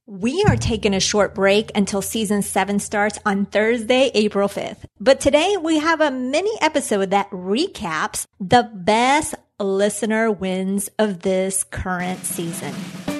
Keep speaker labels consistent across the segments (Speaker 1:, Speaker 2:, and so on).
Speaker 1: We are taking a short break until season 7 starts on Thursday, April 5th. But today we have a mini episode that recaps the best listener wins of this current season.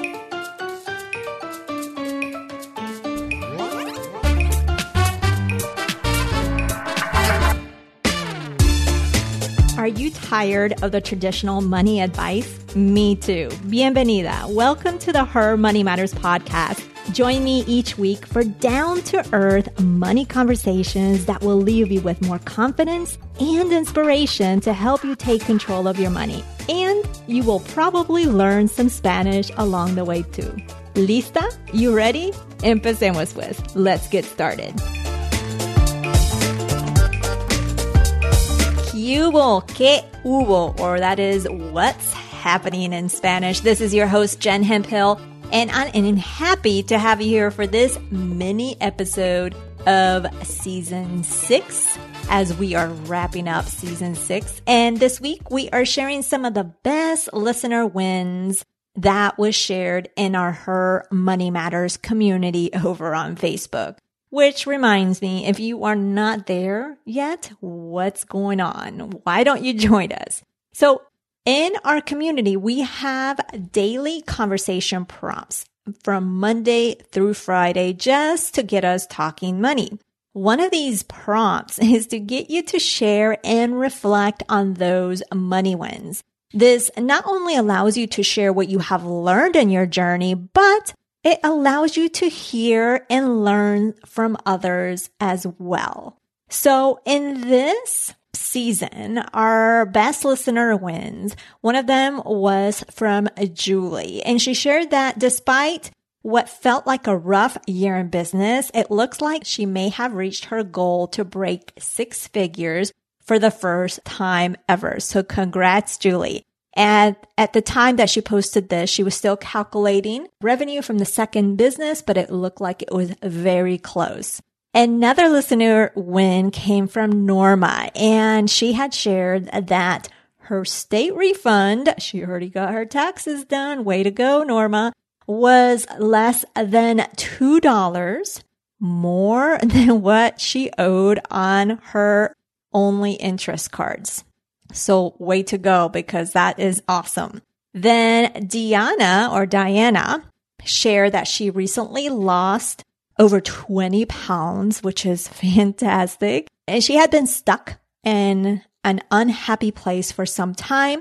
Speaker 1: Are you tired of the traditional money advice? Me too. Bienvenida. Welcome to the Her Money Matters podcast. Join me each week for down-to-earth money conversations that will leave you with more confidence and inspiration to help you take control of your money. And you will probably learn some Spanish along the way too. ¿Lista? You ready? Empecemos pues. Let's get started. ¿Qué hubo? Or that is what's happening in Spanish. This is your host, Jen Hemphill, and I'm happy to have you here for this mini episode of season 6 as we are wrapping up season 6. And this week we are sharing some of the best listener wins that was shared in our Her Money Matters community over on Facebook. Which reminds me, if you are not there yet, what's going on? Why don't you join us? So in our community, we have daily conversation prompts from Monday through Friday just to get us talking money. One of these prompts is to get you to share and reflect on those money wins. This not only allows you to share what you have learned in your journey, but it allows you to hear and learn from others as well. So in this season, our best listener wins. One of them was from Julie, and she shared that despite what felt like a rough year in business, it looks like she may have reached her goal to break 6 figures for the first time ever. So congrats, Julie. And at the time that she posted this, she was still calculating revenue from the second business, but it looked like it was very close. Another listener win came from Norma, and she had shared that her state refund, she already got her taxes done, way to go, Norma, was less than $2 more than what she owed on her only interest cards. So way to go, because that is awesome. Then Diana shared that she recently lost over 20 pounds, which is fantastic. And she had been stuck in an unhappy place for some time.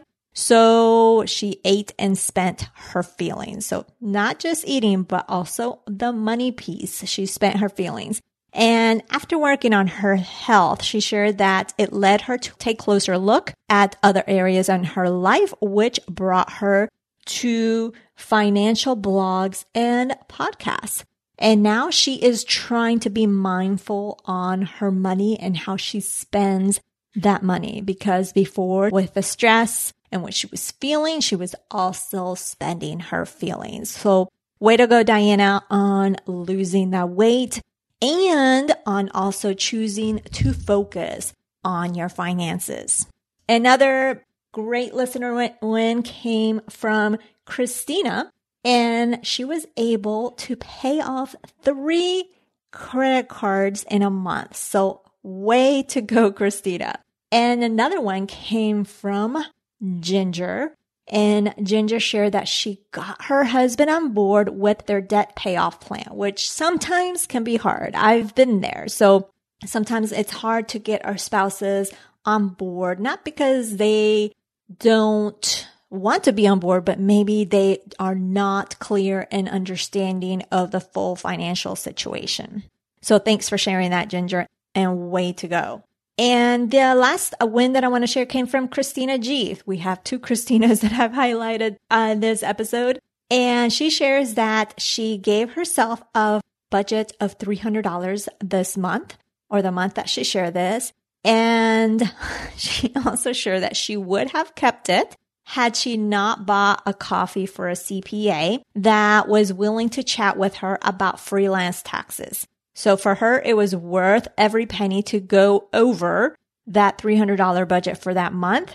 Speaker 1: So she ate and spent her feelings. So not just eating, but also the money piece. She spent her feelings. And after working on her health, she shared that it led her to take a closer look at other areas in her life, which brought her to financial blogs and podcasts. And now she is trying to be mindful on her money and how she spends that money, because before, with the stress and what she was feeling, she was also spending her feelings. So way to go, Diana, on losing that weight and on also choosing to focus on your finances. Another great listener win came from Christina, and she was able to pay off 3 credit cards in a month. So way to go, Christina. And another one came from Ginger. And Ginger shared that she got her husband on board with their debt payoff plan, which sometimes can be hard. I've been there. So sometimes it's hard to get our spouses on board, not because they don't want to be on board, but maybe they are not clear and understanding of the full financial situation. So thanks for sharing that, Ginger, and way to go. And the last win that I want to share came from Christina G. We have 2 Christinas that I've highlighted on this episode. And she shares that she gave herself a budget of $300 this month, or the month that she shared this. And she also shared that she would have kept it had she not bought a coffee for a CPA that was willing to chat with her about freelance taxes. So for her, it was worth every penny to go over that $300 budget for that month.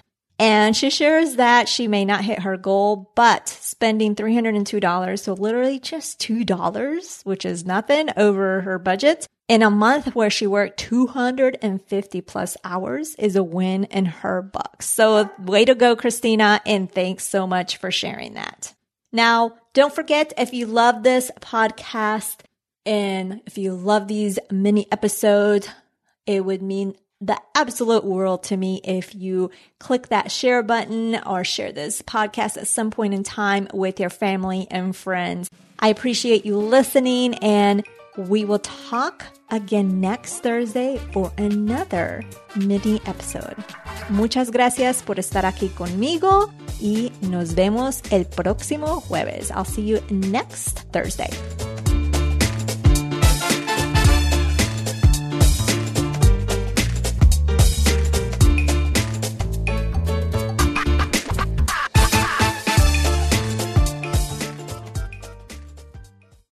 Speaker 1: And she shares that she may not hit her goal, but spending $302, so literally just $2, which is nothing, over her budget, in a month where she worked 250 plus hours is a win in her book. So way to go, Christina, and thanks so much for sharing that. Now, don't forget, if you love this podcast and if you love these mini episodes, it would mean the absolute world to me if you click that share button or share this podcast at some point in time with your family and friends. I appreciate you listening, and we will talk again next Thursday for another mini episode. Muchas gracias por estar aquí conmigo y nos vemos el próximo jueves. I'll see you next Thursday.